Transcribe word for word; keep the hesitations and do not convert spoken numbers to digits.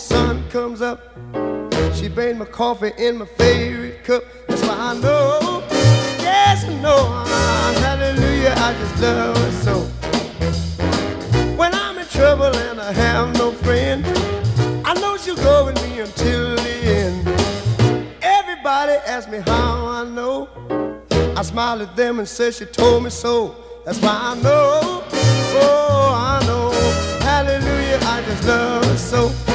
sun comes up, she brings my coffee in my favorite cup. That's why I know, yes I know, ah, hallelujah, I just love her so. When I'm in trouble and I have no friend, I know she'll go with me until the end. Everybody asks me how I know, I smile at them and say she told me so. That's why I know, oh I know, hallelujah, I just love her so.